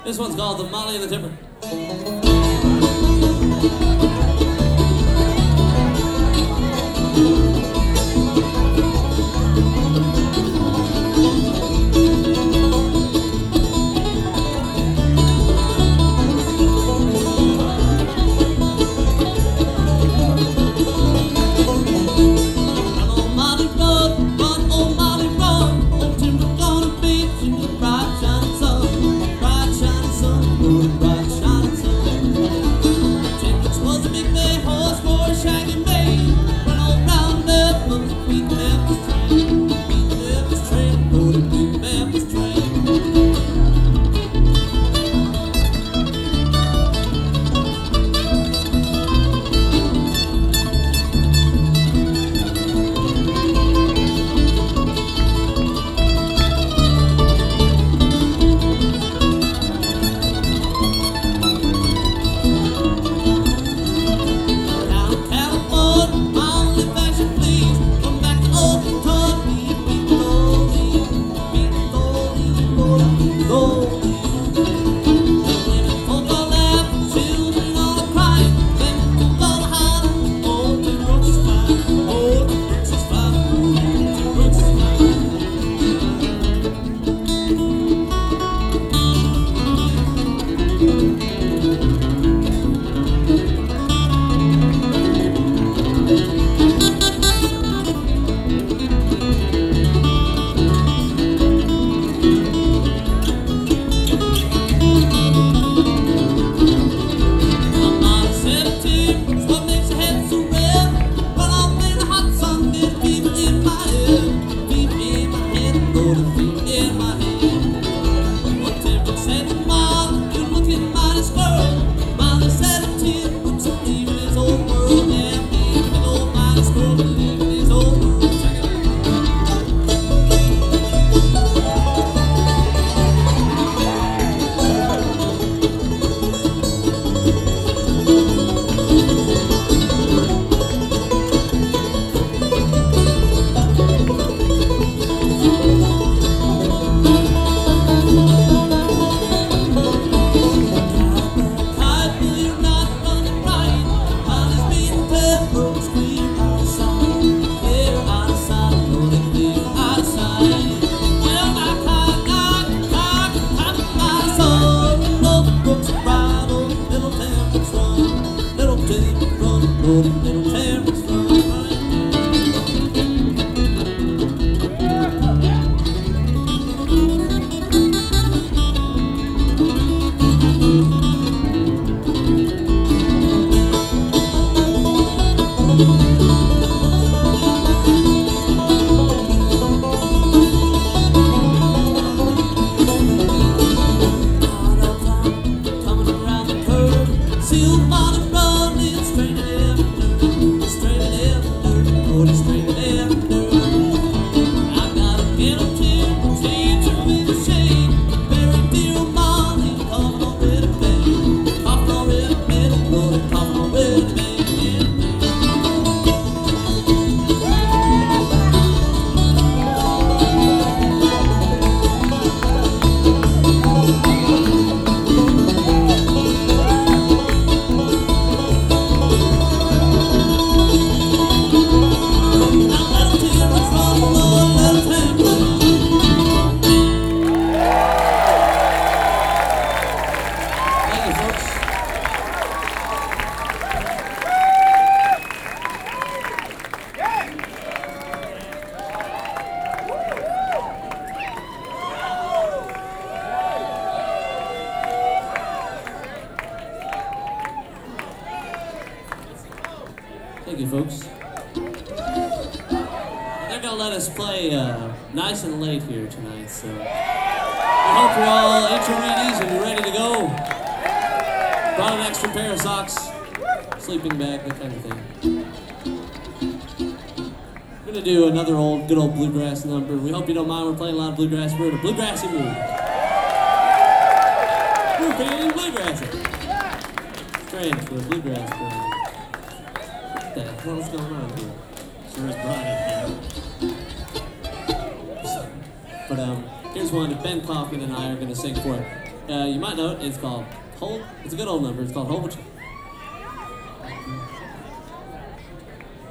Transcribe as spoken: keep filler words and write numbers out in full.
This one's called The Molly and the Timber. Thank you, folks. They're gonna let us play uh, nice and late here tonight, so I hope you're all intermediates and you're ready to go. Brought an extra pair of socks, sleeping bag, that kind of thing. We're gonna do another old, good old bluegrass number. We hope you don't mind. We're playing a lot of bluegrass. We're in a bluegrassy mood. We're feeling bluegrassy. Strange for a bluegrass band. What the hell is going on here? Sure is bright here. But um, here's one that Ben Kaufman and I are gonna sing for it. Uh, you might know it. It's called Hold. It's a good old number. It's called Hold What You.